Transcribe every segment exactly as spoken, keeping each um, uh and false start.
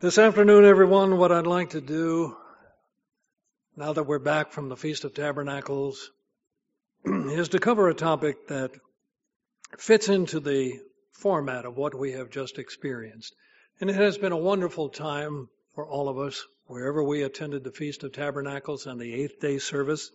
This afternoon, everyone, what I'd like to do, now that we're back from the Feast of Tabernacles, is to cover a topic that fits into the format of what we have just experienced. And it has been a wonderful time for all of us, wherever we attended the Feast of Tabernacles and the eighth day service.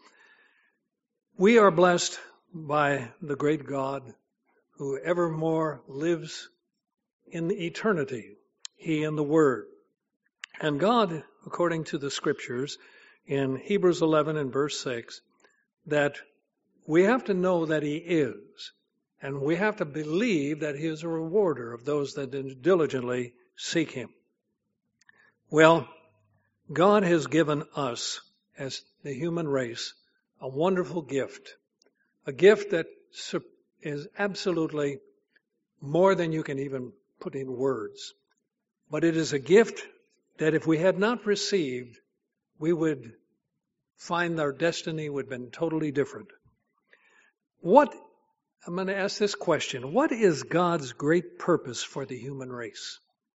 We are blessed by the great God who evermore lives in eternity, He and the Word. And God, according to the Scriptures, in Hebrews eleven and verse six, that we have to know that He is, and we have to believe that He is a rewarder of those that diligently seek Him. Well, God has given us, as the human race, a wonderful gift, a gift that is absolutely more than you can even put in words. But it is a gift that if we had not received, we would find our destiny would have been totally different. What, I'm going to ask this question, what is God's great purpose for the human race?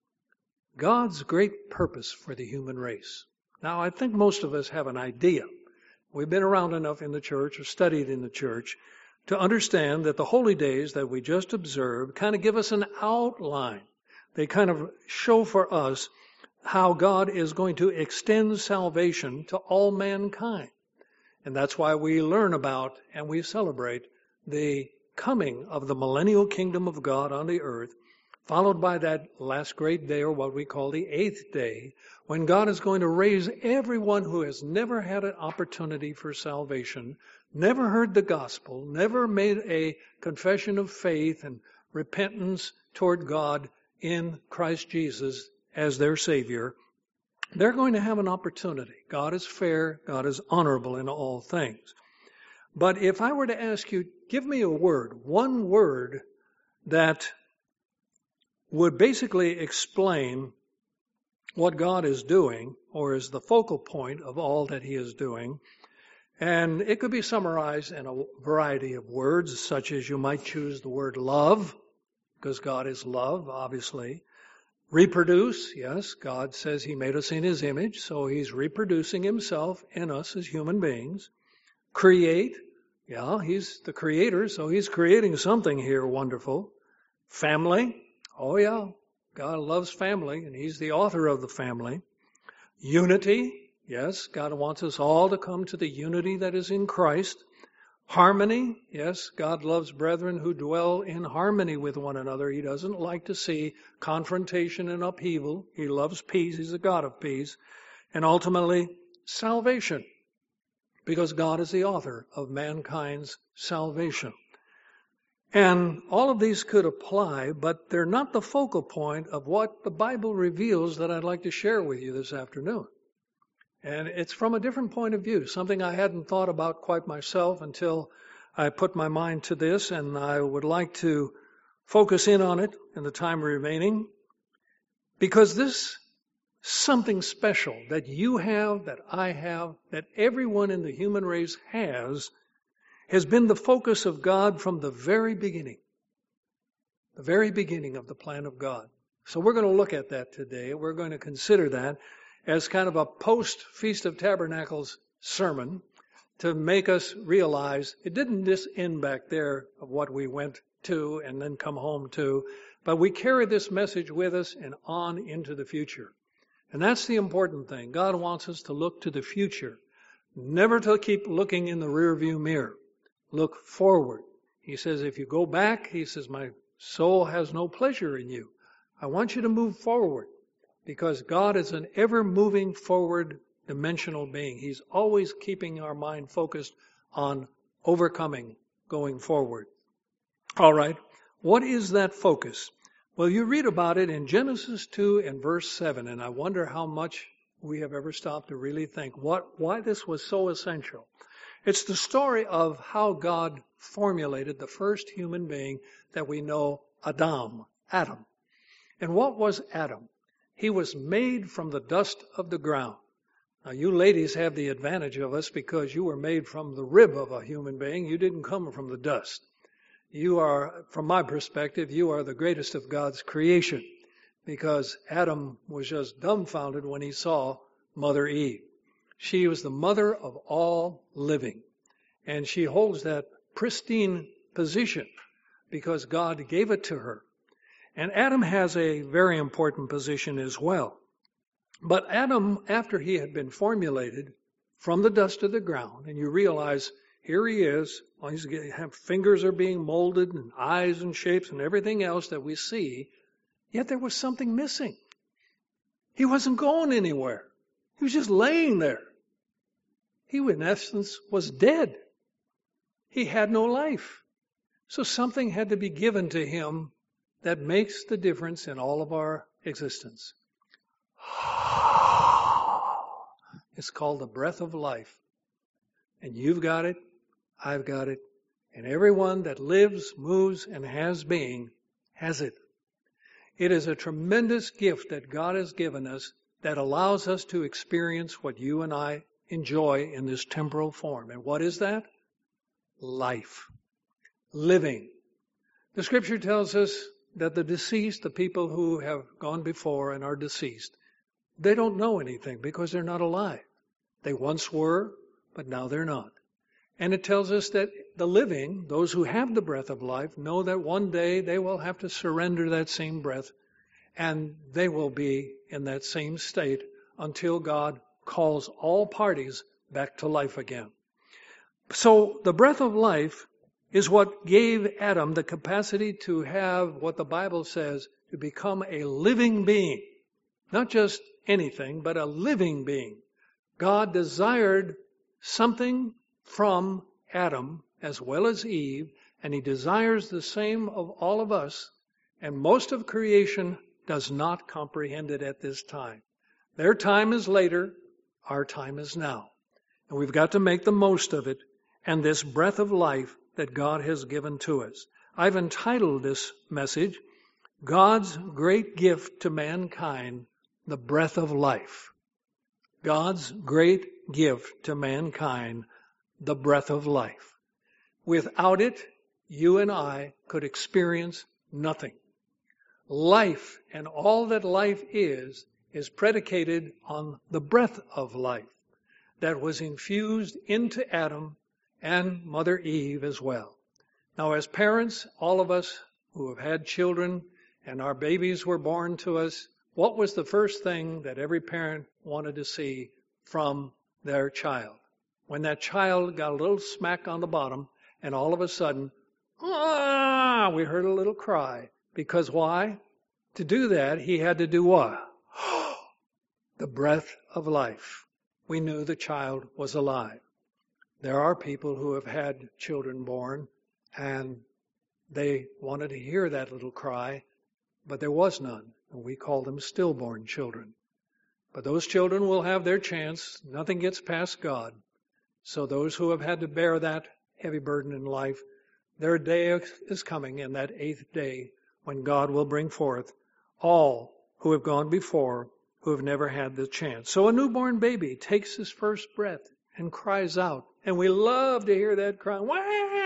God's great purpose for the human race. Now, I think most of us have an idea. We've been around enough in the church or studied in the church to understand that the holy days that we just observed kind of give us an outline. They kind of show for us how God is going to extend salvation to all mankind. And that's why we learn about and we celebrate the coming of the millennial kingdom of God on the earth, followed by that last great day, or what we call the eighth day, when God is going to raise everyone who has never had an opportunity for salvation, never heard the gospel, never made a confession of faith and repentance toward God in Christ Jesus as their Savior. They're going to have an opportunity. God is fair. God is honorable in all things. But if I were to ask you, give me a word, one word that would basically explain what God is doing, or is the focal point of all that He is doing. And it could be summarized in a variety of words, such as you might choose the word love, because God is love, obviously. Reproduce, yes, God says He made us in His image, so He's reproducing Himself in us as human beings. Create, yeah, He's the creator, so He's creating something here wonderful. Family, oh yeah, God loves family, and He's the author of the family. Unity, yes, God wants us all to come to the unity that is in Christ. Harmony, yes, God loves brethren who dwell in harmony with one another. He doesn't like to see confrontation and upheaval. He loves peace. He's a God of peace. And ultimately, salvation, because God is the author of mankind's salvation. And all of these could apply, but they're not the focal point of what the Bible reveals that I'd like to share with you this afternoon. And it's from a different point of view, something I hadn't thought about quite myself until I put my mind to this, and I would like to focus in on it in the time remaining, because this something special that you have, that I have, that everyone in the human race has, has been the focus of God from the very beginning, the very beginning of the plan of God. So we're going to look at that today. We're going to consider that as kind of a post-Feast of Tabernacles sermon to make us realize it didn't just end back there of what we went to and then come home to, but we carry this message with us and on into the future. And that's the important thing. God wants us to look to the future, never to keep looking in the rearview mirror. Look forward. He says, if you go back, He says, my soul has no pleasure in you. I want you to move forward. Because God is an ever-moving forward dimensional being. He's always keeping our mind focused on overcoming, going forward. All right, what is that focus? Well, you read about it in Genesis two and verse seven, and I wonder how much we have ever stopped to really think what, why this was so essential. It's the story of how God formulated the first human being that we know, Adam, Adam. And what was Adam? He was made from the dust of the ground. Now, you ladies have the advantage of us because you were made from the rib of a human being. You didn't come from the dust. You are, from my perspective, you are the greatest of God's creation because Adam was just dumbfounded when he saw Mother Eve. She was the mother of all living, and she holds that pristine position because God gave it to her. And Adam has a very important position as well. But Adam, after he had been formulated from the dust of the ground, and you realize here he is, he's getting, fingers are being molded and eyes and shapes and everything else that we see, yet there was something missing. He wasn't going anywhere. He was just laying there. He, in essence, was dead. He had no life. So something had to be given to him that makes the difference in all of our existence. It's called the breath of life. And you've got it, I've got it, and everyone that lives, moves, and has being has it. It is a tremendous gift that God has given us that allows us to experience what you and I enjoy in this temporal form. And what is that? Life. Living. The scripture tells us that the deceased, the people who have gone before and are deceased, they don't know anything because they're not alive. They once were, but now they're not. And it tells us that the living, those who have the breath of life, know that one day they will have to surrender that same breath, and they will be in that same state until God calls all parties back to life again. So the breath of life is what gave Adam the capacity to have what the Bible says to become a living being. Not just anything, but a living being. God desired something from Adam as well as Eve, and he desires the same of all of us, and most of creation does not comprehend it at this time. Their time is later, our time is now. And we've got to make the most of it and this breath of life that God has given to us. I've entitled this message, God's Great Gift to Mankind, the Breath of Life. God's great gift to mankind, the breath of life. Without it, you and I could experience nothing. Life and all that life is, is predicated on the breath of life that was infused into Adam and Mother Eve as well. Now, as parents, all of us who have had children and our babies were born to us, what was the first thing that every parent wanted to see from their child? When that child got a little smack on the bottom, and all of a sudden, ah, we heard a little cry. Because why? To do that, he had to do what? The breath of life. We knew the child was alive. There are people who have had children born, and they wanted to hear that little cry, but there was none. And we call them stillborn children. But those children will have their chance. Nothing gets past God. So those who have had to bear that heavy burden in life, their day is coming, in that eighth day, when God will bring forth all who have gone before, who have never had the chance. So a newborn baby takes his first breath and cries out. And we love to hear that cry. Wah!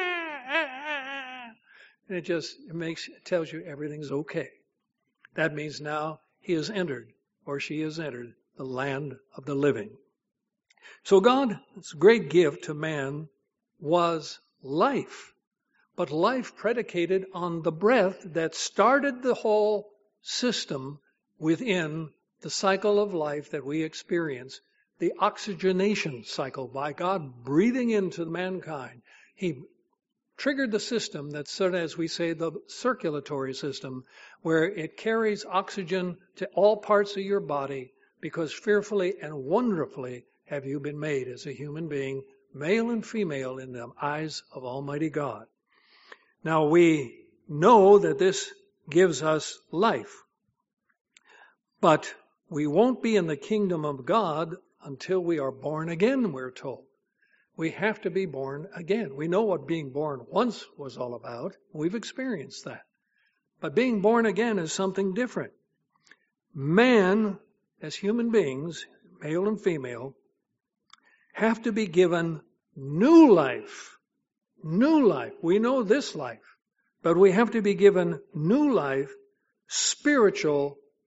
And it just it makes it tells you everything's okay. That means now he has entered, or she has entered, the land of the living. So God's great gift to man was life, but life predicated on the breath that started the whole system within the cycle of life that we experience, the oxygenation cycle. By God breathing into mankind, he triggered the system that's, as we say, the circulatory system, where it carries oxygen to all parts of your body, because fearfully and wonderfully have you been made as a human being, male and female, in the eyes of Almighty God. Now we know that this gives us life, but we won't be in the kingdom of God until we are born again, we're told. We have to be born again. We know what being born once was all about. We've experienced that. But being born again is something different. Man, as human beings, male and female, have to be given new life. New life. We know this life, but we have to be given new life, spiritual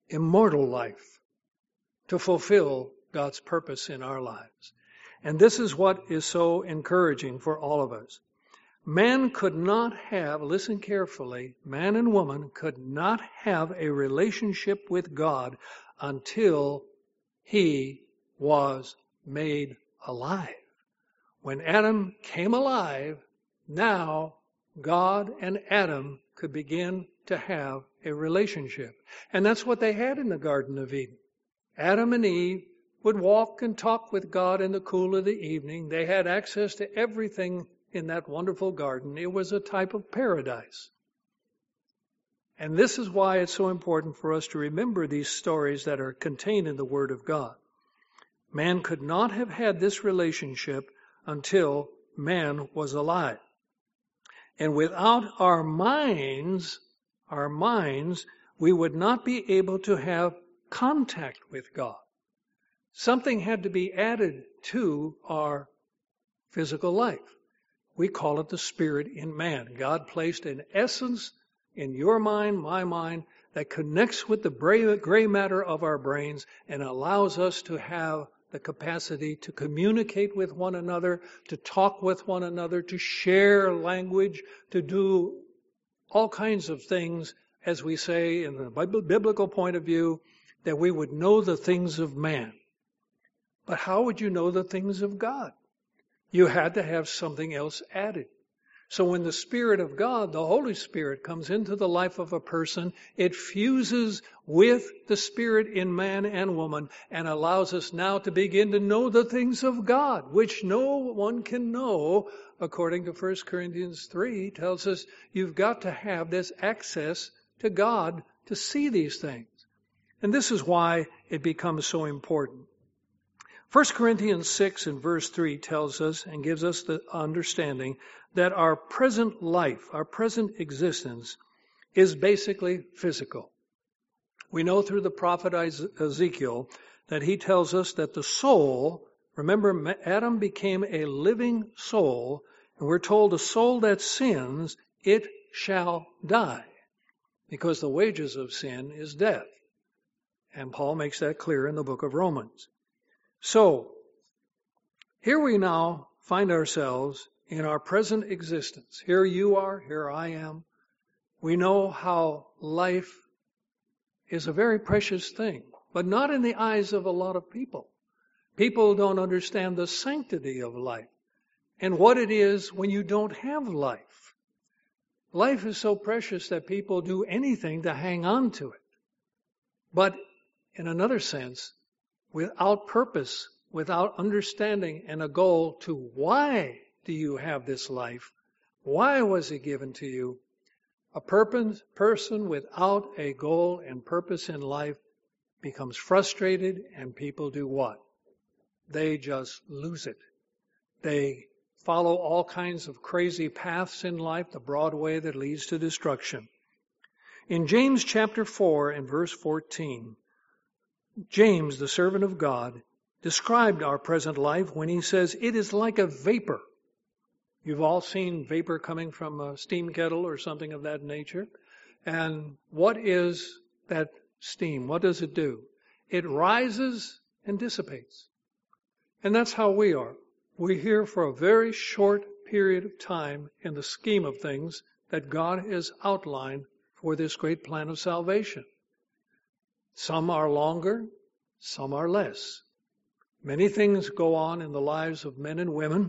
immortal life to fulfill God's purpose in our lives. And this is what is so encouraging for all of us. Man could not have, listen carefully, man and woman could not have a relationship with God until he was made alive. When Adam came alive, now God and Adam could begin to have a relationship. And that's what they had in the Garden of Eden. Adam and Eve would walk and talk with God in the cool of the evening. They had access to everything in that wonderful garden. It was a type of paradise. And this is why it's so important for us to remember these stories that are contained in the Word of God. Man could not have had this relationship until man was alive. And without our minds, our minds, we would not be able to have contact with God. Something had to be added to our physical life. We call it the spirit in man. God placed an essence in your mind, my mind, that connects with the gray matter of our brains and allows us to have the capacity to communicate with one another, to talk with one another, to share language, to do all kinds of things, as we say in the biblical point of view, that we would know the things of man. But how would you know the things of God? You had to have something else added. So when the Spirit of God, the Holy Spirit, comes into the life of a person, it fuses with the Spirit in man and woman and allows us now to begin to know the things of God, which no one can know, according to First Corinthians three, tells us you've got to have this access to God to see these things. And this is why it becomes so important. First Corinthians six and verse three tells us and gives us the understanding that our present life, our present existence, is basically physical. We know through the prophet Ezekiel that he tells us that the soul, remember Adam became a living soul, and we're told a soul that sins, it shall die, because the wages of sin is death. And Paul makes that clear in the book of Romans. So, here we now find ourselves in our present existence. Here you are, here I am. We know how life is a very precious thing, but not in the eyes of a lot of people. People don't understand the sanctity of life and what it is when you don't have life. Life is so precious that people do anything to hang on to it. But in another sense, without purpose, without understanding and a goal to why do you have this life? Why was it given to you? A purpose, person without a goal and purpose in life becomes frustrated, and people do what? They just lose it. They follow all kinds of crazy paths in life, the broad way that leads to destruction. In James chapter four and verse fourteen, James, the servant of God, described our present life when he says, it is like a vapor. You've all seen vapor coming from a steam kettle or something of that nature. And what is that steam? What does it do? It rises and dissipates. And that's how we are. We're here for a very short period of time in the scheme of things that God has outlined for this great plan of salvation. Some are longer, some are less. Many things go on in the lives of men and women.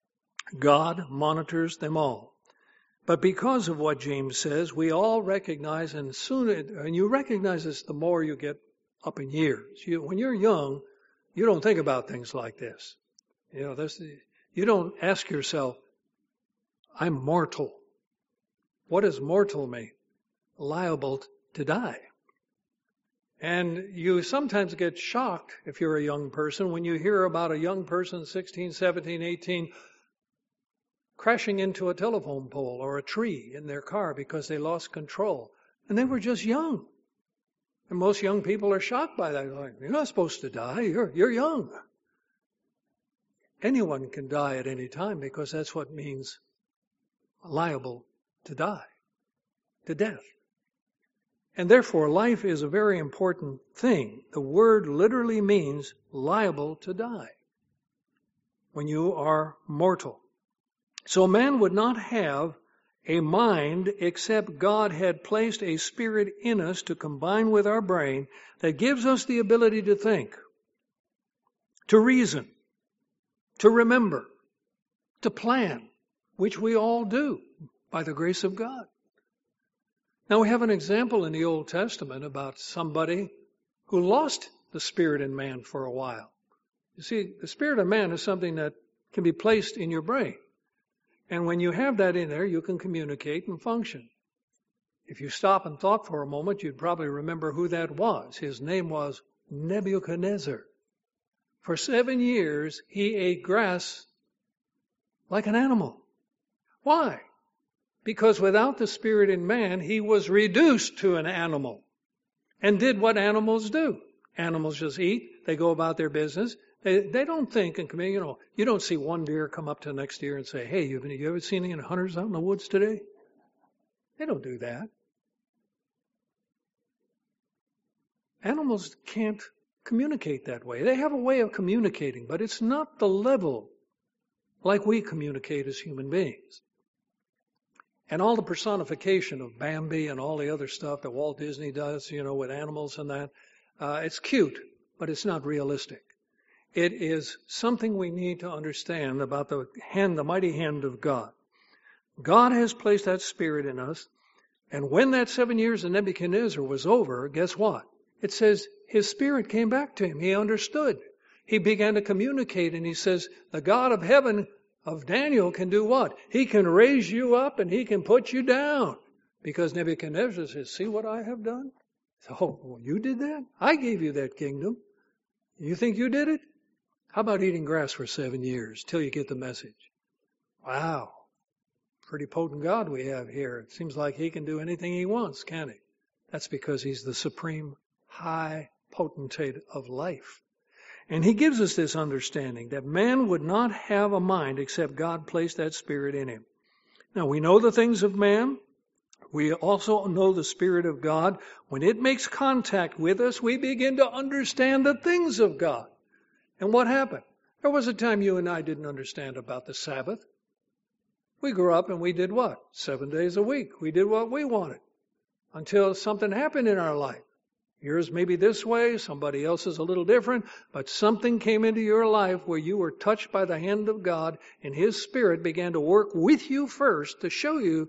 God monitors them all. But because of what James says, we all recognize, and soon, and you recognize this the more you get up in years. You, when you're young, you don't think about things like this. You know, this, you don't ask yourself, I'm mortal. What does mortal mean? Liable to die. And you sometimes get shocked, if you're a young person, when you hear about a young person, sixteen, seventeen, eighteen, crashing into a telephone pole or a tree in their car because they lost control. And they were just young. And most young people are shocked by that. Like, you're not supposed to die. You're, you're young. Anyone can die at any time because that's what means liable to die, to death. And therefore, life is a very important thing. The word literally means liable to die when you are mortal. So man would not have a mind except God had placed a spirit in us to combine with our brain that gives us the ability to think, to reason, to remember, to plan, which we all do by the grace of God. Now we have an example in the Old Testament about somebody who lost the spirit in man for a while. You see, the spirit of man is something that can be placed in your brain. And when you have that in there, you can communicate and function. If you stop and thought for a moment, you'd probably remember who that was. His name was Nebuchadnezzar. For seven years, he ate grass like an animal. Why? Because without the spirit in man, he was reduced to an animal and did what animals do. Animals just eat. They go about their business. They, they don't think and commit. You know, you don't see one deer come up to the next deer and say, hey, you, you ever seen any hunters out in the woods today? They don't do that. Animals can't communicate that way. They have a way of communicating, but it's not the level like we communicate as human beings. And all the personification of Bambi and all the other stuff that Walt Disney does, you know, with animals and that, uh, it's cute, but it's not realistic. It is something we need to understand about the hand, the mighty hand of God. God has placed that spirit in us, and when that seven years of Nebuchadnezzar was over, guess what? It says his spirit came back to him. He understood. He began to communicate, and he says, the God of heaven of Daniel can do what? He can raise you up and he can put you down. Because Nebuchadnezzar says, see what I have done? Oh, well, you did that? I gave you that kingdom. You think you did it? How about eating grass for seven years till you get the message? Wow. Pretty potent God we have here. It seems like he can do anything he wants, can't he? That's because he's the supreme high potentate of life. And he gives us this understanding that man would not have a mind except God placed that spirit in him. Now we know the things of man. We also know the Spirit of God. When it makes contact with us, we begin to understand the things of God. And what happened? There was a time you and I didn't understand about the Sabbath. We grew up and we did what? Seven days a week. We did what we wanted until something happened in our life. Yours may be this way, somebody else is a little different, but something came into your life where you were touched by the hand of God and His Spirit began to work with you first to show you,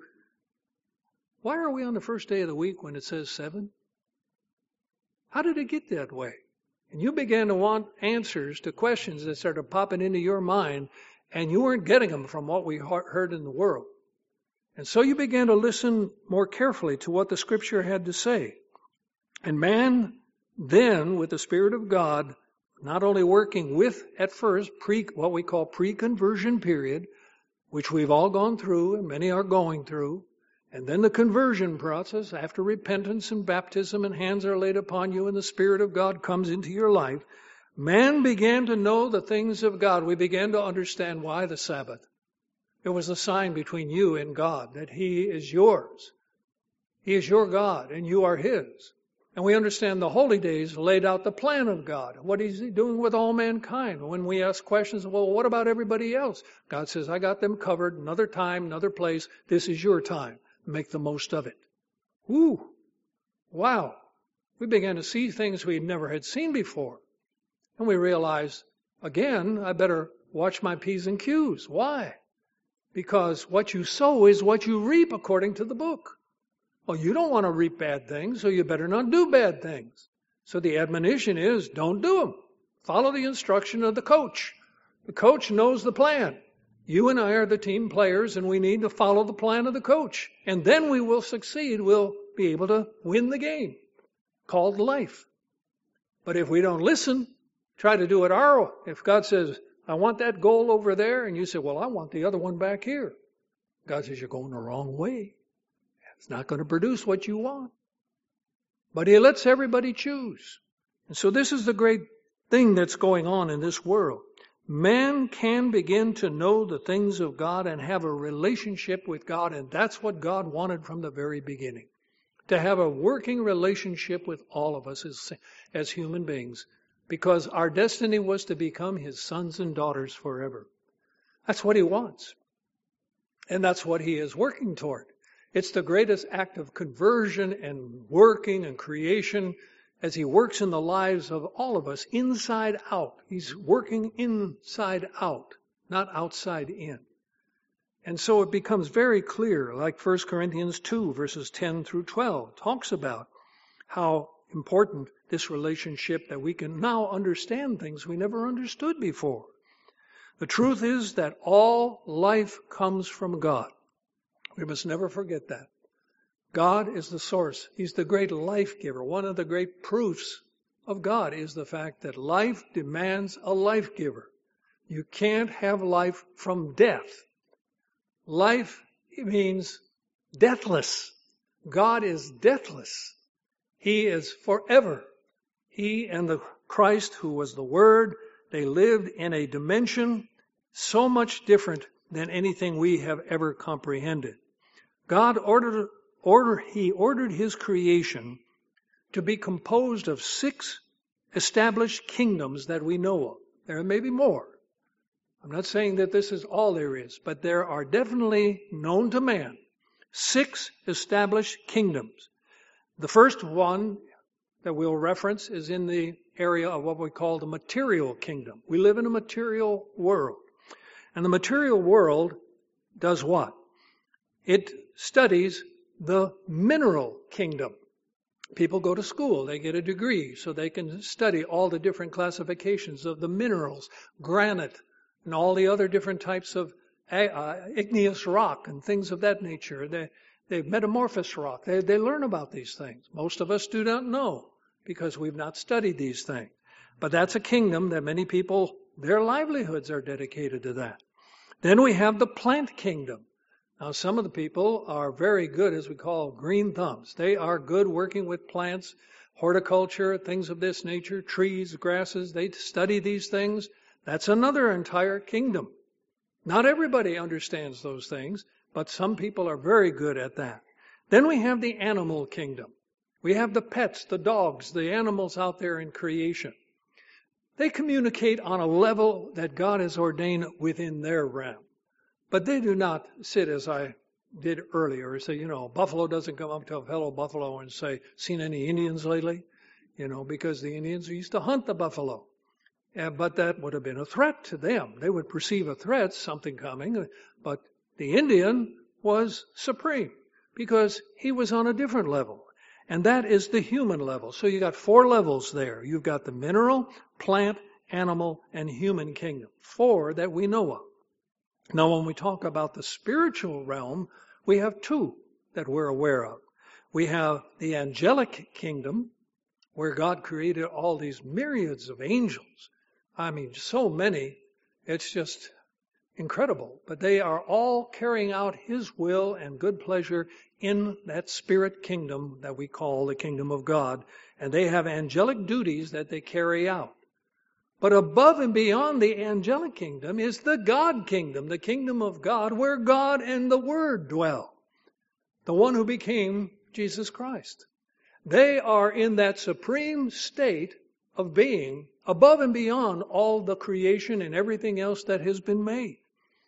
why are we on the first day of the week when it says seven? How did it get that way? And you began to want answers to questions that started popping into your mind, and you weren't getting them from what we heard in the world. And so you began to listen more carefully to what the Scripture had to say. And man, then, with the Spirit of God, not only working with, at first, pre what we call pre-conversion period, which we've all gone through and many are going through, and then the conversion process, after repentance and baptism and hands are laid upon you and the Spirit of God comes into your life, man began to know the things of God. We began to understand why the Sabbath. It was a sign between you and God that He is yours. He is your God and you are His. And we understand the holy days laid out the plan of God. What is He doing with all mankind? When we ask questions, well, what about everybody else? God says, I got them covered. Another time, another place. This is your time. Make the most of it. Woo! Wow! We began to see things we never had seen before. And we realized, again, I better watch my P's and Q's. Why? Because what you sow is what you reap according to the book. Well, you don't want to reap bad things, so you better not do bad things. So the admonition is, don't do them. Follow the instruction of the coach. The coach knows the plan. You and I are the team players, and we need to follow the plan of the coach. And then we will succeed. We'll be able to win the game, called life. But if we don't listen, try to do it our way. If God says, I want that goal over there, and you say, well, I want the other one back here. God says, you're going the wrong way. It's not going to produce what you want. But He lets everybody choose. And so this is the great thing that's going on in this world. Man can begin to know the things of God and have a relationship with God, and that's what God wanted from the very beginning. to have a working relationship with all of us as, as human beings, because our destiny was to become his sons and daughters forever. That's what he wants. And that's what he is working toward. It's the greatest act of conversion and working and creation as he works in the lives of all of us, inside out. He's working inside out, not outside in. And so it becomes very clear, like First Corinthians two, verses ten through twelve, talks about how important this relationship, that we can now understand things we never understood before. The truth is that all life comes from God. We must never forget that. God is the source. He's the great life giver. One of the great proofs of God is the fact that life demands a life giver. You can't have life from death. Life means deathless. God is deathless. He is forever. He and the Christ, who was the Word, they lived in a dimension so much different than anything we have ever comprehended. God ordered, order, He ordered His creation to be composed of six established kingdoms that we know of. There may be more. I'm not saying that this is all there is, but there are definitely, known to man, six established kingdoms. The first one that we'll reference is in the area of what we call the material kingdom. We live in a material world. And the material world does what? It studies the mineral kingdom. People go to school, they get a degree, so they can study all the different classifications of the minerals, granite, and all the other different types of uh, igneous rock and things of that nature. They, they metamorphose rock. They, they learn about these things. Most of us do not know because we've not studied these things. But that's a kingdom that many people, their livelihoods are dedicated to that. Then we have the plant kingdom. Now, some of the people are very good, as we call green thumbs. They are good working with plants, horticulture, things of this nature, trees, grasses. They study these things. That's another entire kingdom. Not everybody understands those things, but some people are very good at that. Then we have the animal kingdom. We have the pets, the dogs, the animals out there in creation. They communicate on a level that God has ordained within their realm. But they do not sit, as I did earlier, and say, you know, buffalo doesn't come up to a fellow buffalo and say, seen any Indians lately? You know, because the Indians used to hunt the buffalo. Uh, but that would have been a threat to them. They would perceive a threat, something coming. But the Indian was supreme because he was on a different level. And that is the human level. So you got four levels there. You've got the mineral, plant, animal, and human kingdom. Four that we know of. Now, when we talk about the spiritual realm, we have two that we're aware of. We have the angelic kingdom, where God created all these myriads of angels. I mean, so many, it's just incredible. But they are all carrying out His will and good pleasure in that spirit kingdom that we call the kingdom of God. And they have angelic duties that they carry out. But above and beyond the angelic kingdom is the God kingdom, the kingdom of God, where God and the Word dwell. The one who became Jesus Christ. They are in that supreme state of being above and beyond all the creation and everything else that has been made.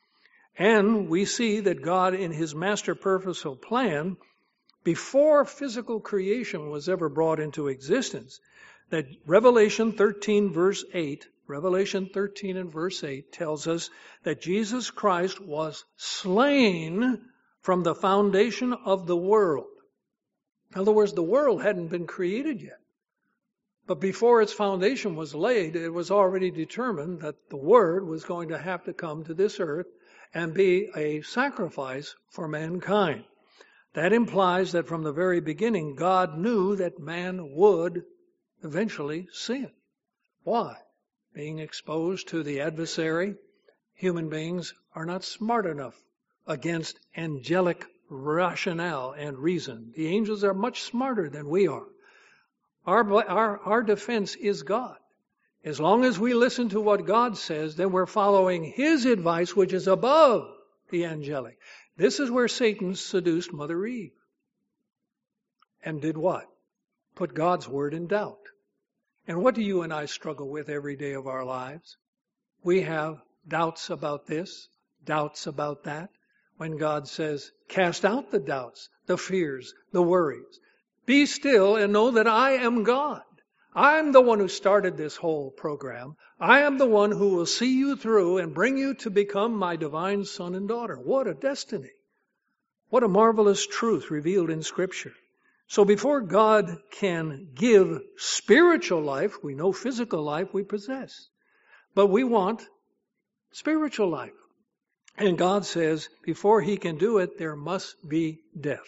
And we see that God, in His master purposeful plan, before physical creation was ever brought into existence, that Revelation thirteen verse eight, Revelation thirteen and verse eight tells us that Jesus Christ was slain from the foundation of the world. In other words, the world hadn't been created yet. But before its foundation was laid, it was already determined that the Word was going to have to come to this earth and be a sacrifice for mankind. That implies that from the very beginning, God knew that man would eventually sin. Why? Being exposed to the adversary, human beings are not smart enough against angelic rationale and reason. The angels are much smarter than we are. Our, our, our defense is God. As long as we listen to what God says, then we're following His advice, which is above the angelic. This is where Satan seduced Mother Eve. and did what? Put God's word in doubt. And what do you and I struggle with every day of our lives? We have doubts about this, doubts about that. When God says, cast out the doubts, the fears, the worries. Be still and know that I am God. I'm the one who started this whole program. I am the one who will see you through and bring you to become my divine son and daughter. What a destiny. What a marvelous truth revealed in Scripture. So before God can give spiritual life, we know physical life we possess. But we want spiritual life. And God says, before He can do it, there must be death.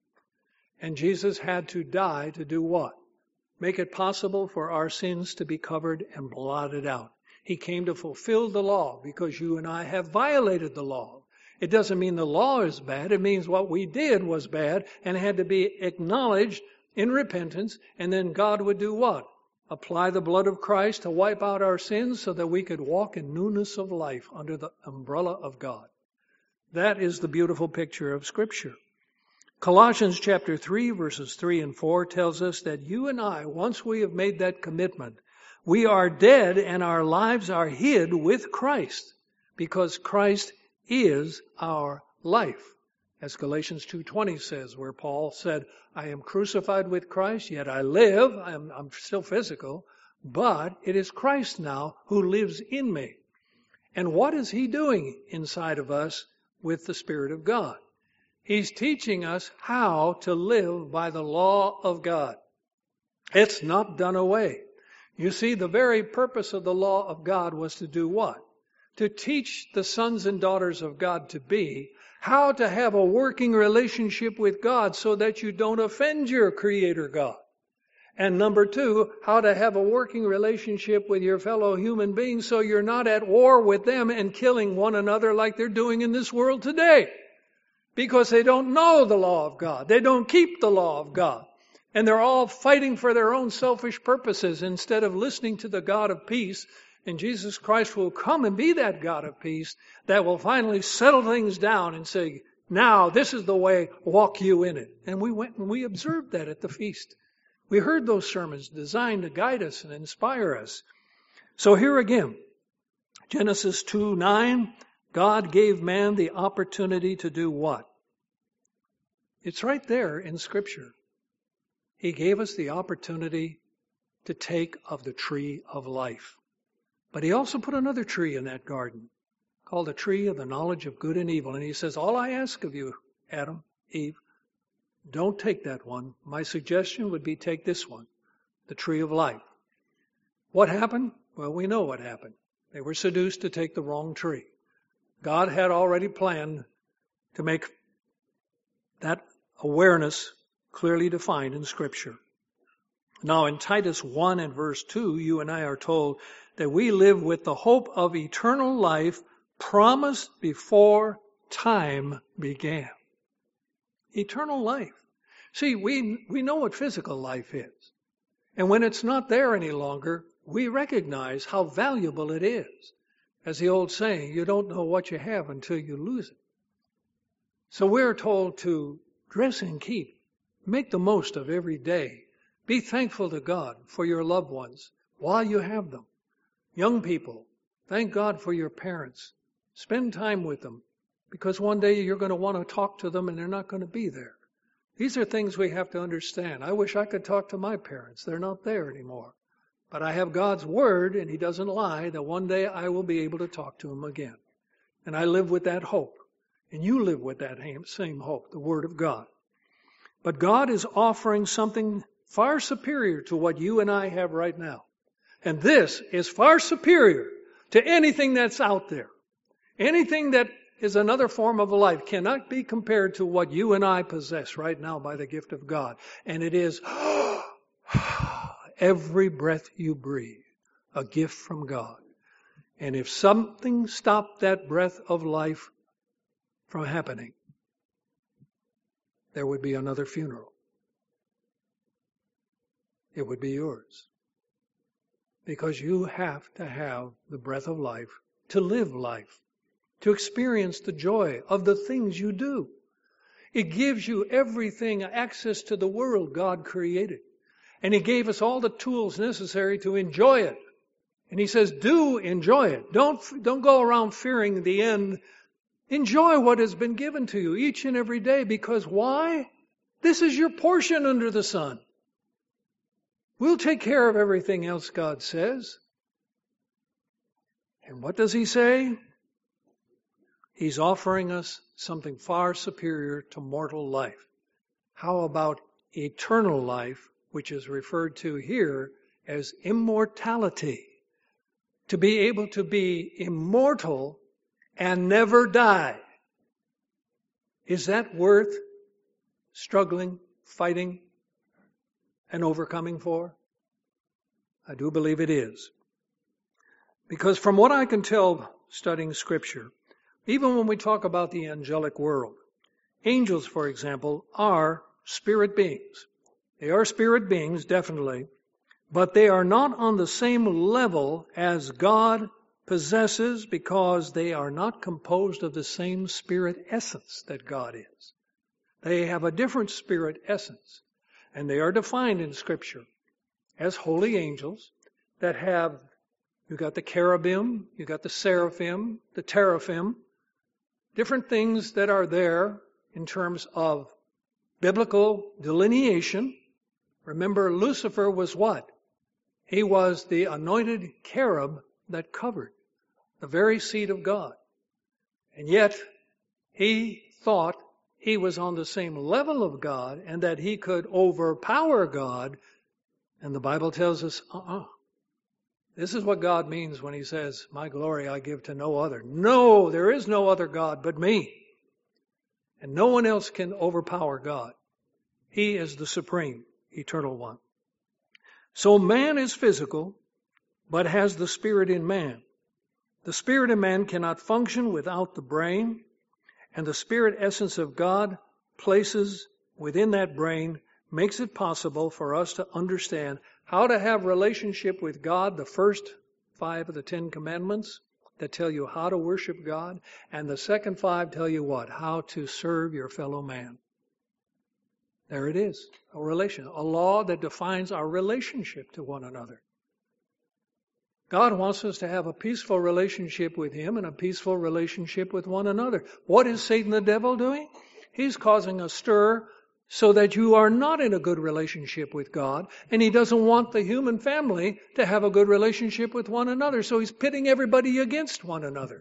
And Jesus had to die to do what? Make it possible for our sins to be covered and blotted out. He came to fulfill the law because you and I have violated the law. It doesn't mean the law is bad. It means what we did was bad and had to be acknowledged in repentance. And then God would do what? Apply the blood of Christ to wipe out our sins so that we could walk in newness of life under the umbrella of God. That is the beautiful picture of Scripture. Colossians chapter three, verses three and four tells us that you and I, once we have made that commitment, we are dead and our lives are hid with Christ because Christ is our life. As Galatians two twenty says, where Paul said, I am crucified with Christ, yet I live. I'm, I'm still physical, but it is Christ now who lives in me. And what is He doing inside of us with the Spirit of God? He's teaching us how to live by the law of God. It's not done away. You see, the very purpose of the law of God was to do what? To teach the sons and daughters of God to be how to have a working relationship with God so that you don't offend your Creator God. And number two, how to have a working relationship with your fellow human beings so you're not at war with them and killing one another like they're doing in this world today. Because they don't know the law of God. They don't keep the law of God. And they're all fighting for their own selfish purposes instead of listening to the God of peace. And Jesus Christ will come and be that God of peace that will finally settle things down and say, now this is the way, walk you in it. And we went and we observed that at the feast. We heard those sermons designed to guide us and inspire us. So here again, Genesis two nine, God gave man the opportunity to do what? It's right there in Scripture. He gave us the opportunity to take of the tree of life. But He also put another tree in that garden called the tree of the knowledge of good and evil. And He says, all I ask of you, Adam, Eve, don't take that one. My suggestion would be take this one, the tree of life. What happened? Well, we know what happened. They were seduced to take the wrong tree. God had already planned to make that awareness clearly defined in Scripture. Now in Titus one and verse two, you and I are told that we live with the hope of eternal life promised before time began. Eternal life. See, we, we know what physical life is. And when it's not there any longer, we recognize how valuable it is. As the old saying, you don't know what you have until you lose it. So we're told to dress and keep. Make the most of every day. Be thankful to God for your loved ones while you have them. Young people, thank God for your parents. Spend time with them because one day you're going to want to talk to them and they're not going to be there. These are things we have to understand. I wish I could talk to my parents. They're not there anymore. But I have God's word, and He doesn't lie, that one day I will be able to talk to Him again. And I live with that hope. And you live with that same hope, the Word of God. But God is offering something far superior to what you and I have right now. And this is far superior to anything that's out there. Anything that is another form of life cannot be compared to what you and I possess right now by the gift of God. And it is every breath you breathe, a gift from God. And if something stopped that breath of life from happening, there would be another funeral. It would be yours. Because you have to have the breath of life to live life, to experience the joy of the things you do. It gives you everything, access to the world God created. And He gave us all the tools necessary to enjoy it. And He says, do enjoy it. Don't, don't go around fearing the end. Enjoy what has been given to you each and every day. Because why? This is your portion under the sun. We'll take care of everything else, God says. And what does He say? He's offering us something far superior to mortal life. How about eternal life, which is referred to here as immortality? To be able to be immortal and never die. Is that worth struggling, fighting, and overcoming for? I do believe it is. Because from what I can tell studying Scripture, even when we talk about the angelic world, angels, for example, are spirit beings. They are spirit beings, definitely, but they are not on the same level as God possesses because they are not composed of the same spirit essence that God is. They have a different spirit essence, and they are defined in Scripture as holy angels that have, you got the cherubim, you got the seraphim, the teraphim, different things that are there in terms of biblical delineation. Remember, Lucifer was what? He was the anointed cherub that covered the very seat of God. And yet, he thought he was on the same level of God and that he could overpower God. And the Bible tells us, uh-uh. This is what God means when He says, my glory I give to no other. No, there is no other God but me. And no one else can overpower God. He is the supreme, eternal one. So man is physical, but has the spirit in man. The spirit in man cannot function without the brain, and the spirit essence of God places within that brain makes it possible for us to understand how to have relationship with God, the first five of the Ten Commandments that tell you how to worship God, and the second five tell you what? How to serve your fellow man. There it is, a relation, a law that defines our relationship to one another. God wants us to have a peaceful relationship with Him and a peaceful relationship with one another. What is Satan the devil doing? He's causing a stir so that you are not in a good relationship with God, and he doesn't want the human family to have a good relationship with one another, so he's pitting everybody against one another.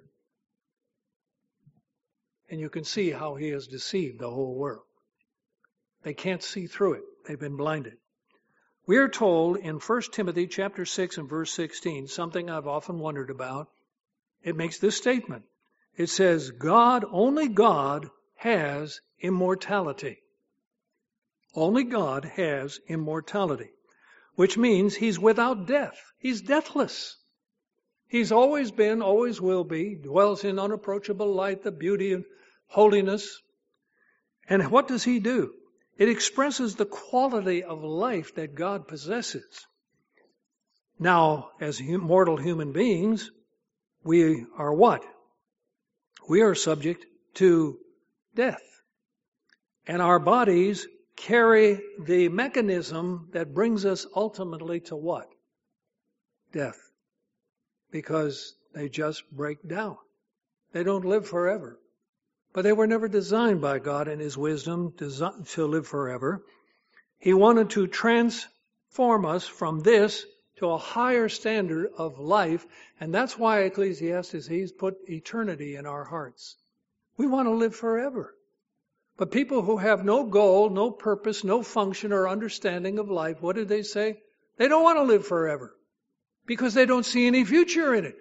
And you can see how he has deceived the whole world. They can't see through it. They've been blinded. We are told in First Timothy chapter six and verse sixteen, something I've often wondered about. It makes this statement. It says, God, only God has immortality. Only God has immortality, which means he's without death. He's deathless. He's always been, always will be, dwells in unapproachable light, the beauty and holiness. And what does he do? It expresses the quality of life that God possesses. Now, as mortal human beings, we are what? We are subject to death. And our bodies carry the mechanism that brings us ultimately to what? Death. Because they just break down. They don't live forever. But they were never designed by God in His wisdom to live forever. He wanted to transform us from this to a higher standard of life. And that's why Ecclesiastes, He's put eternity in our hearts. We want to live forever. But people who have no goal, no purpose, no function or understanding of life, what did they say? They don't want to live forever because they don't see any future in it.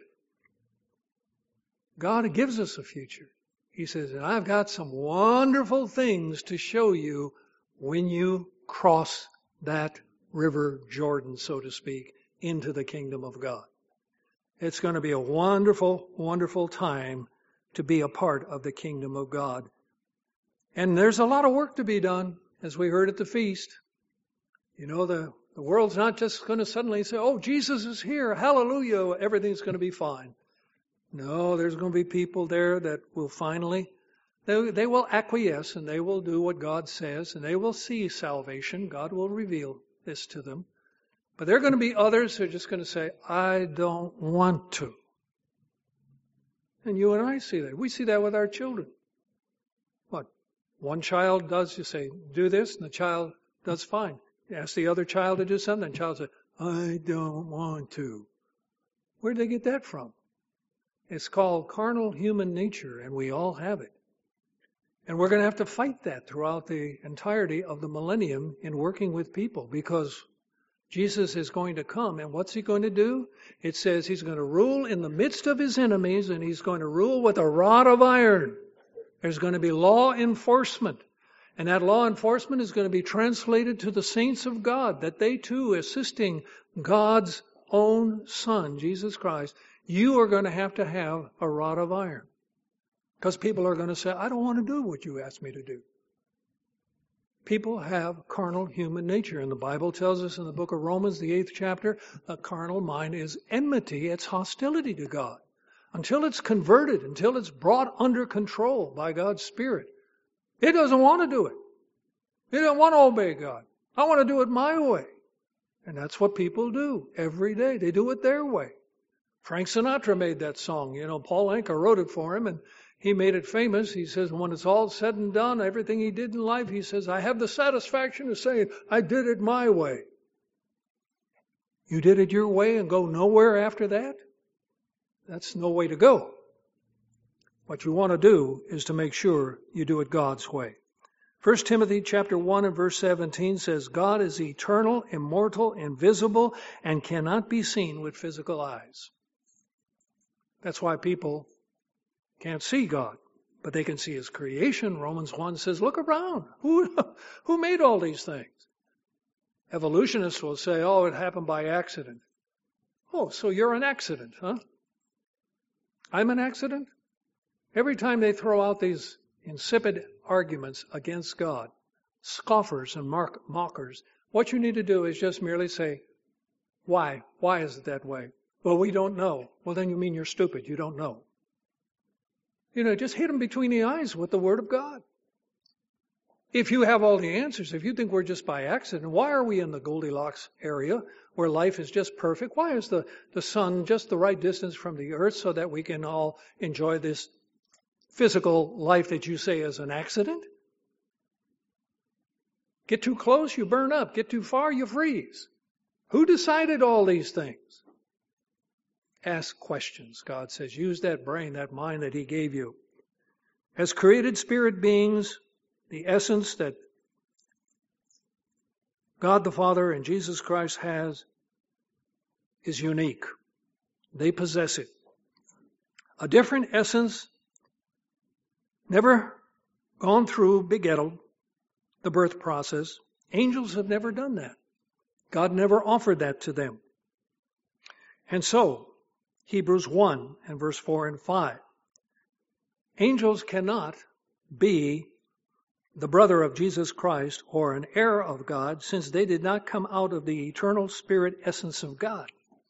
God gives us a future. He says, and I've got some wonderful things to show you when you cross that river Jordan, so to speak, into the kingdom of God. It's going to be a wonderful, wonderful time to be a part of the kingdom of God. And there's a lot of work to be done, as we heard at the feast. You know, the, the world's not just going to suddenly say, oh, Jesus is here, hallelujah, everything's going to be fine. No, there's going to be people there that will finally They, they will acquiesce and they will do what God says and they will see salvation. God will reveal this to them. But there are going to be others who are just going to say, I don't want to. And you and I see that. We see that with our children. What? One child does, you say, do this, and the child does fine. You ask the other child to do something, and the child says, I don't want to. Where did they get that from? It's called carnal human nature, and we all have it. And we're going to have to fight that throughout the entirety of the millennium in working with people, because Jesus is going to come, and what's he going to do? It says he's going to rule in the midst of his enemies, and he's going to rule with a rod of iron. There's going to be law enforcement, and that law enforcement is going to be translated to the saints of God, that they too, assisting God's own Son, Jesus Christ, you are going to have to have a rod of iron. Because people are going to say, I don't want to do what you asked me to do. People have carnal human nature. And the Bible tells us in the book of Romans, the eighth chapter, a carnal mind is enmity. It's hostility to God. Until it's converted, until it's brought under control by God's Spirit, it doesn't want to do it. It doesn't want to obey God. I want to do it my way. And that's what people do every day. They do it their way. Frank Sinatra made that song. You know, Paul Anka wrote it for him, and he made it famous. He says, when it's all said and done, everything he did in life, he says, I have the satisfaction of saying, I did it my way. You did it your way and go nowhere after that? That's no way to go. What you want to do is to make sure you do it God's way. First Timothy chapter one and verse seventeen says, God is eternal, immortal, invisible, and cannot be seen with physical eyes. That's why people can't see God, but they can see his creation. Romans one says, look around. Who, who made all these things? Evolutionists will say, oh, it happened by accident. Oh, so you're an accident, huh? I'm an accident? Every time they throw out these insipid arguments against God, scoffers and mark, mockers, what you need to do is just merely say, why? Why is it that way? Well, we don't know. Well, then you mean you're stupid. You don't know. You know, just hit them between the eyes with the Word of God. If you have all the answers, if you think we're just by accident, why are we in the Goldilocks area where life is just perfect? Why is the, the sun just the right distance from the earth so that we can all enjoy this physical life that you say is an accident? Get too close, you burn up. Get too far, you freeze. Who decided all these things? Ask questions. God says, use that brain, that mind that he gave you. As created spirit beings, the essence that God the Father and Jesus Christ has is unique. They possess it. A different essence, never gone through begettal, the birth process. Angels have never done that. God never offered that to them. And so, Hebrews one and verse four and five. Angels cannot be the brother of Jesus Christ or an heir of God, since they did not come out of the eternal spirit essence of God.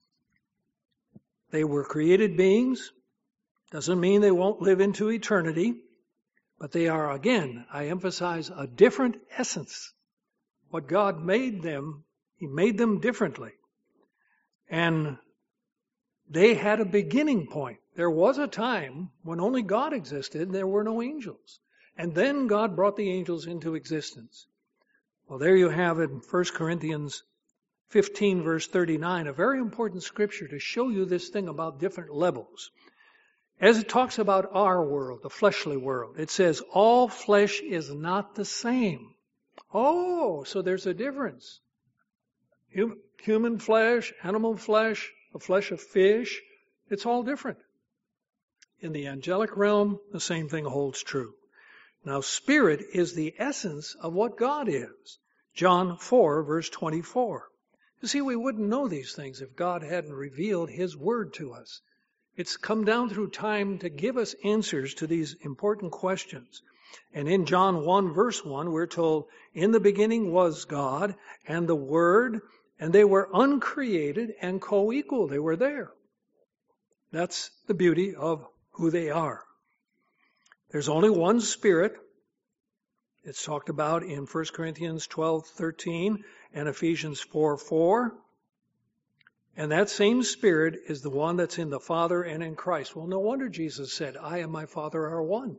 They were created beings. Doesn't mean they won't live into eternity, but they are, again, I emphasize, a different essence. What God made them, he made them differently. And they had a beginning point. There was a time when only God existed and there were no angels. And then God brought the angels into existence. Well, there you have it in First Corinthians fifteen, verse thirty-nine, a very important scripture to show you this thing about different levels. As it talks about our world, the fleshly world, it says, all flesh is not the same. Oh, so there's a difference. Human flesh, animal flesh, the flesh of fish, it's all different. In the angelic realm, the same thing holds true. Now, spirit is the essence of what God is. John four, verse twenty-four. You see, we wouldn't know these things if God hadn't revealed his word to us. It's come down through time to give us answers to these important questions. And in John one, verse one, we're told, in the beginning was God and the Word, and they were uncreated and co-equal. They were there. That's the beauty of who they are. There's only one Spirit. It's talked about in First Corinthians twelve thirteen and Ephesians four four. And that same Spirit is the one that's in the Father and in Christ. Well, no wonder Jesus said, I and my Father are one.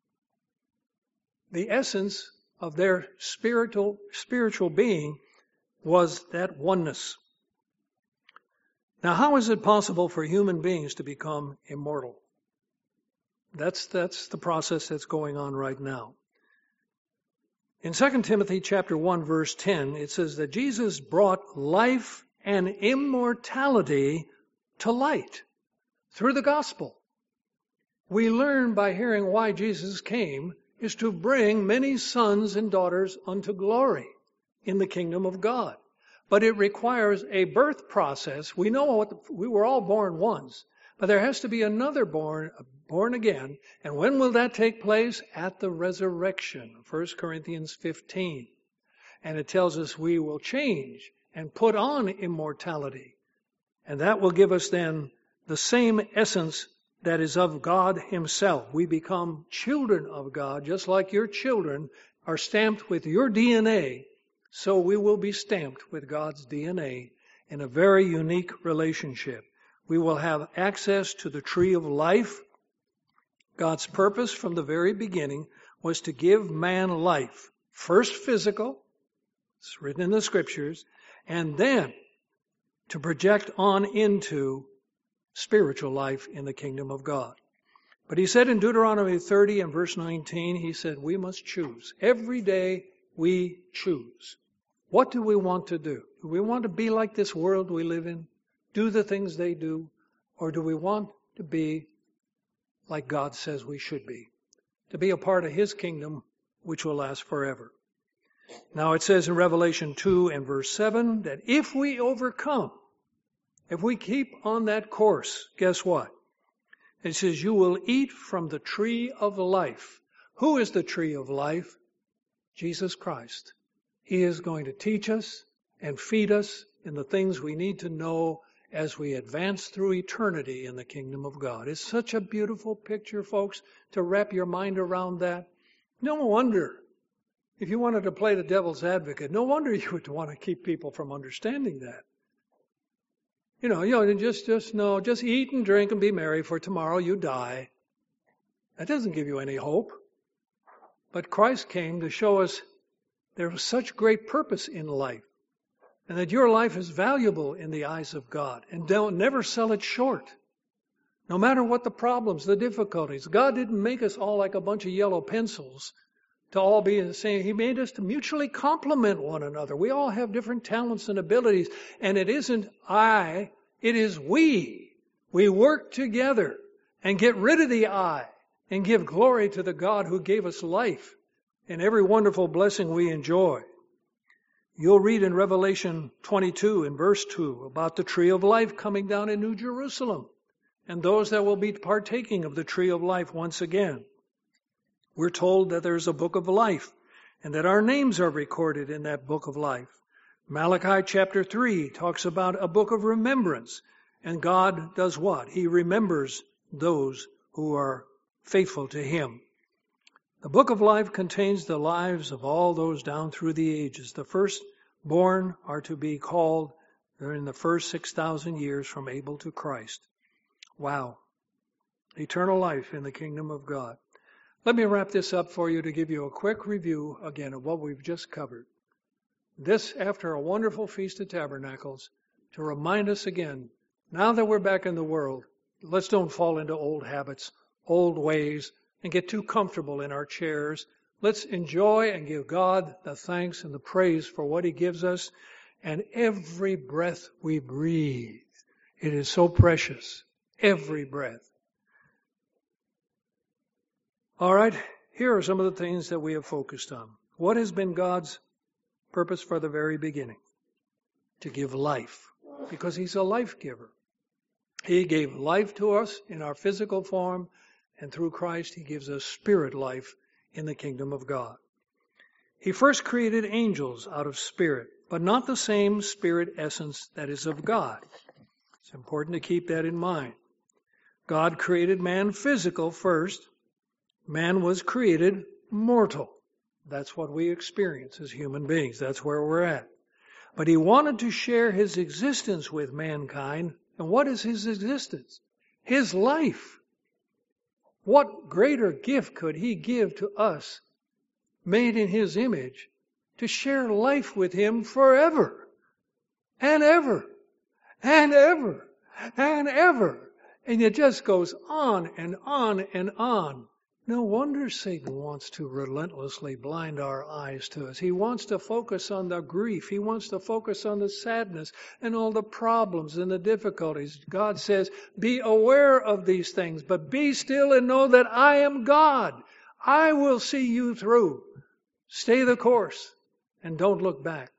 The essence of their spiritual, spiritual being was that oneness. Now, how is it possible for human beings to become immortal? That's, that's the process that's going on right now. In Second Timothy chapter one, verse ten, it says that Jesus brought life and immortality to light through the gospel. We learn by hearing why Jesus came is to bring many sons and daughters unto glory in the kingdom of God. But it requires a birth process. We know what the, we were all born once, but there has to be another born, born again. And when will that take place? At the resurrection, First Corinthians fifteen. And it tells us we will change and put on immortality. And that will give us then the same essence that is of God Himself. We become children of God, just like your children are stamped with your D N A. So we will be stamped with God's D N A in a very unique relationship. We will have access to the tree of life. God's purpose from the very beginning was to give man life. First physical, it's written in the scriptures, and then to project on into spiritual life in the kingdom of God. But He said in Deuteronomy thirty and verse nineteen, He said we must choose. Every day we choose. What do we want to do? Do we want to be like this world we live in? Do the things they do? Or do we want to be like God says we should be? To be a part of His kingdom which will last forever. Now it says in Revelation two and verse seven that if we overcome, if we keep on that course, guess what? It says you will eat from the tree of life. Who is the tree of life? Jesus Christ. He is going to teach us and feed us in the things we need to know as we advance through eternity in the kingdom of God. It's such a beautiful picture, folks, to wrap your mind around that. No wonder, if you wanted to play the devil's advocate, no wonder you would want to keep people from understanding that. You know, you know, just, just no, just eat and drink and be merry, for tomorrow you die. That doesn't give you any hope. But Christ came to show us there was such great purpose in life, and that your life is valuable in the eyes of God, and don't never sell it short. No matter what the problems, the difficulties, God didn't make us all like a bunch of yellow pencils to all be the same. He made us to mutually complement one another. We all have different talents and abilities, and it isn't I, it is we. We work together and get rid of the I and give glory to the God who gave us life and every wonderful blessing we enjoy. You'll read in Revelation twenty-two in verse two about the tree of life coming down in New Jerusalem and those that will be partaking of the tree of life once again. We're told that there's a book of life and that our names are recorded in that book of life. Malachi chapter three talks about a book of remembrance. And God does what? He remembers those who are faithful to Him. The book of life contains the lives of all those down through the ages. The firstborn are to be called during the first six thousand years from Abel to Christ. Wow. Eternal life in the kingdom of God. Let me wrap this up for you to give you a quick review again of what we've just covered. This after a wonderful Feast of Tabernacles to remind us again, now that we're back in the world, let's don't fall into old habits, old ways, and get too comfortable in our chairs. Let's enjoy and give God the thanks and the praise for what He gives us. And every breath we breathe, it is so precious. Every breath. All right, here are some of the things that we have focused on. What has been God's purpose for the very beginning? To give life, because He's a life giver. He gave life to us in our physical form, and through Christ He gives us spirit life in the kingdom of God. He first created angels out of spirit, but not the same spirit essence that is of God. It's important to keep that in mind. God created man physical first, Man was created mortal. That's what we experience as human beings. That's where we're at. But he wanted to share his existence with mankind. And what is his existence? His life. What greater gift could he give to us, made in his image, to share life with him forever and ever and ever and ever? And it just goes on and on and on. No wonder Satan wants to relentlessly blind our eyes to us. He wants to focus on the grief. He wants to focus on the sadness and all the problems and the difficulties. God says, be aware of these things, but be still and know that I am God. I will see you through. Stay the course and don't look back.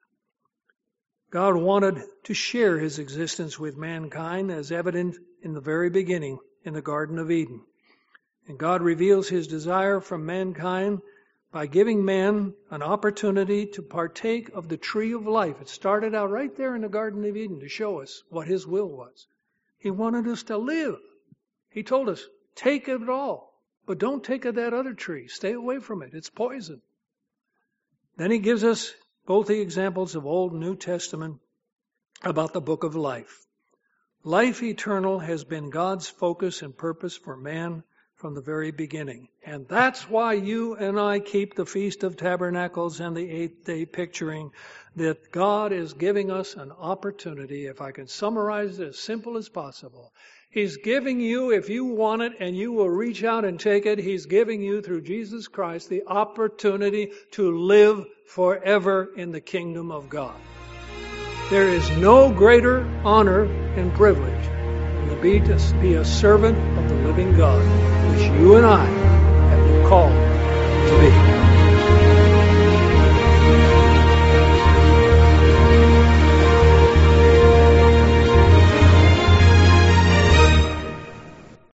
God wanted to share his existence with mankind, as evident in the very beginning in the Garden of Eden. And God reveals his desire from mankind by giving man an opportunity to partake of the tree of life. It started out right there in the Garden of Eden to show us what his will was. He wanted us to live. He told us, take it all, but don't take of that other tree. Stay away from it. It's poison. Then he gives us both the examples of Old and New Testament about the book of life. Life eternal has been God's focus and purpose for man from the very beginning. And that's why you and I keep the Feast of Tabernacles and the eighth day, picturing that God is giving us an opportunity, if I can summarize it as simple as possible. He's giving you, if you want it and you will reach out and take it, He's giving you through Jesus Christ the opportunity to live forever in the kingdom of God. There is no greater honor and privilege than to be, to be a servant of the living God, which you and I have been called